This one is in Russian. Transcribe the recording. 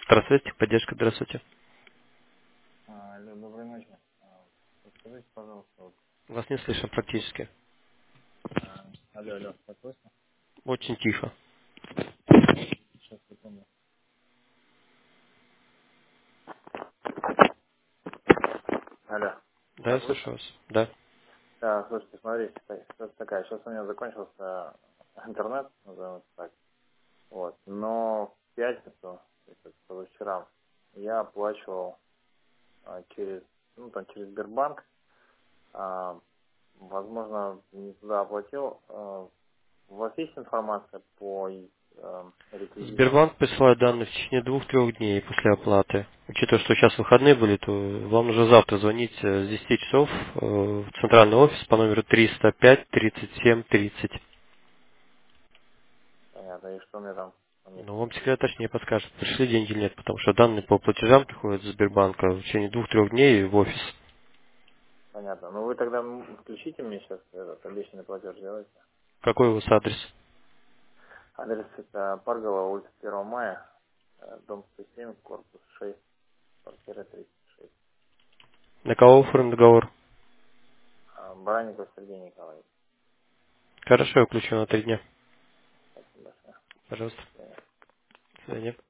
Здравствуйте, поддержка, здравствуйте. Алло, доброй ночи. Подскажите, пожалуйста, вот, Вас не слышно практически. алло, так слышно? Очень тихо. Сейчас, секунду. Алло, Да, я так слышу слышно? вас. Да. Да, слушайте, смотрите, ситуация такая, сейчас у меня закончился интернет, назовем это так, вот, но в пятницу, то есть это позавчера, я оплачивал через, ну, там, через Сбербанк, а, возможно, не туда оплатил. У вас есть информация по реквизитам? Сбербанк присылает данные в течение 2-3 дней после оплаты. Учитывая, что сейчас выходные были, то вам нужно завтра звонить с 10 часов в центральный офис по номеру 305 37 30. Понятно, и что мне там они Но вам скажут? секретарь точнее подскажет, пришли деньги или нет, потому что данные по платежам приходят с Сбербанка в течение 2-3 дней в офис. Понятно. Ну вы тогда включите мне сейчас этот обещанный платеж сделайте. Какой у вас адрес? Адрес это Паргова, улица 1 мая, дом 107, корпус 6, квартира 36. На кого оформлен договор? Баранников Сергей Николаевич. Хорошо, я включу на 3 дня. Спасибо большое. Пожалуйста. До свидания. До свидания.